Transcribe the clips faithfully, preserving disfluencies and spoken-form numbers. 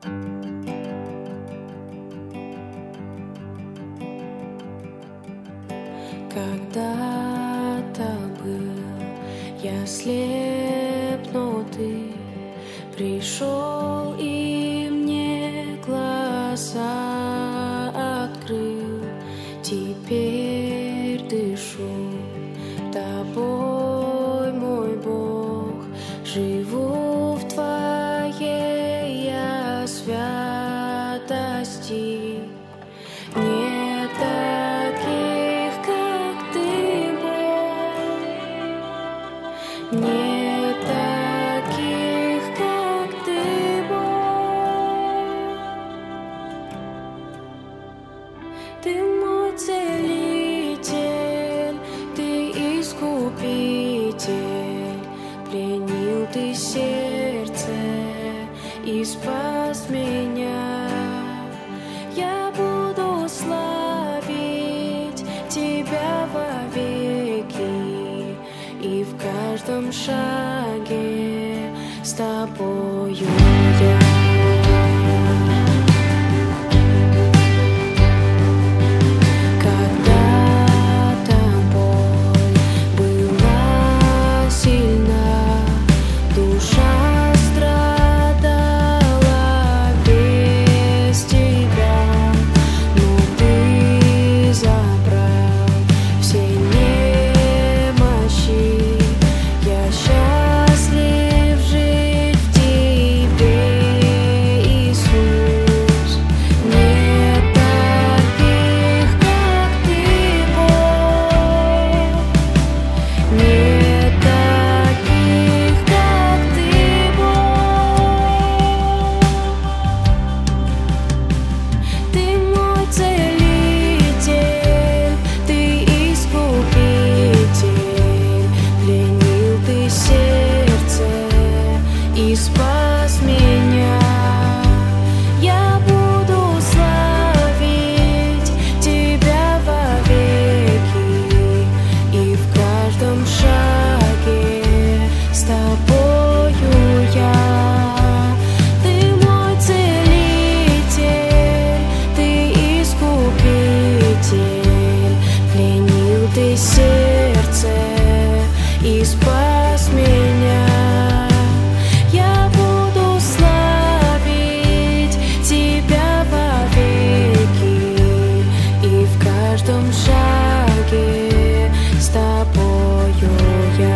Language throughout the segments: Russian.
Когда-то был я слеп, но ты пришел и мне глаза открыл. Теперь дышу тобой, мой Бог, живу в твоей я святости. Нет таких, как ты, Бог. Нет таких, как ты, Бог. Ты мой целитель, ты искупитель. Пленил ты сердце и спас меня. Я буду славить тебя вовеки, и в каждом шаге с тобою я. Когда-то боль была сильна, душа страдала без тебя, но ты забрал все немощи. Я счастлив жить в тебе, Иисус. Нет таких, как ты, Бог. Нет таких, как ты, Бог. Ты мой целитель, ты искупитель. Пленил ты сердце и спас меня. Я буду славить тебя вовеки, и в каждом шаге с тобою я. Ты мой целитель, ты искупитель. Пленил ты сердце и спас меня. Я буду славить тебя вовеки, и в каждом шаге с тобою я.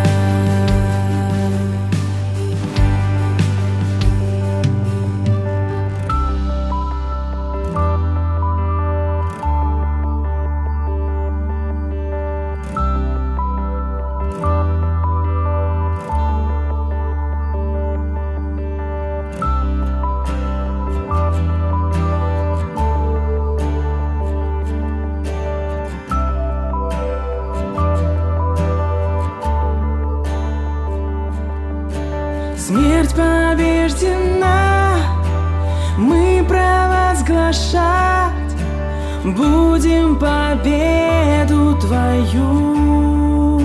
Смерть побеждена, мы провозглашать будем победу твою.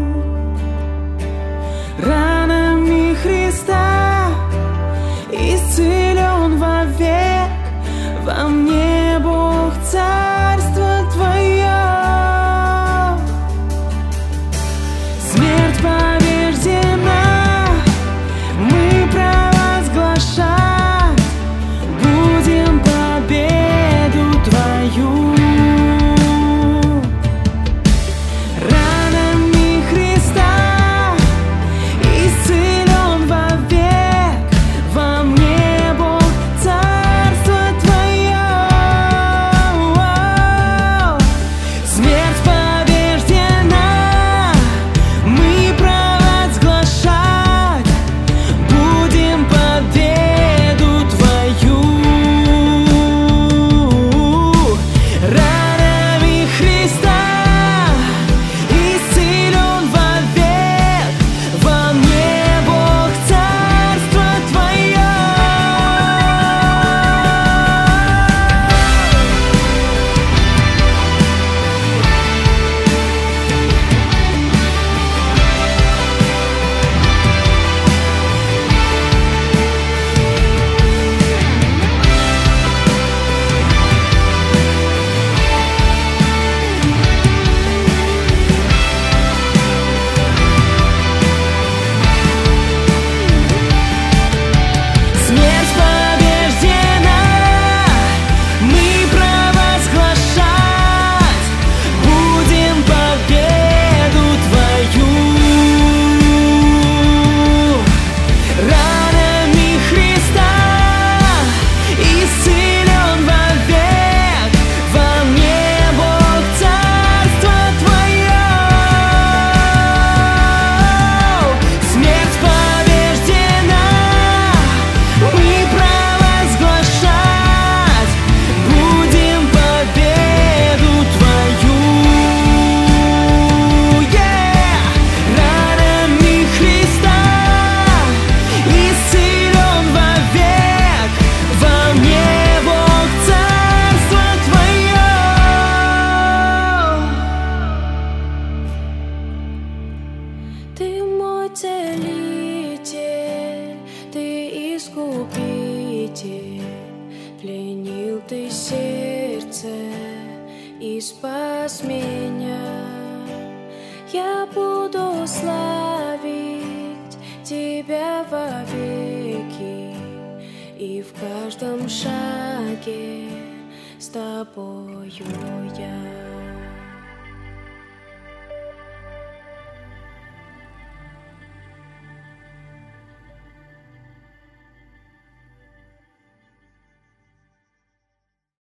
Ранами Христа исцелен вовек, во мне Бог царство твое. Смерть побеждена, мы провозглашать будем победу твою. и спас меня. Я буду славить Тебя вовеки, и в каждом шаге с Тобою я.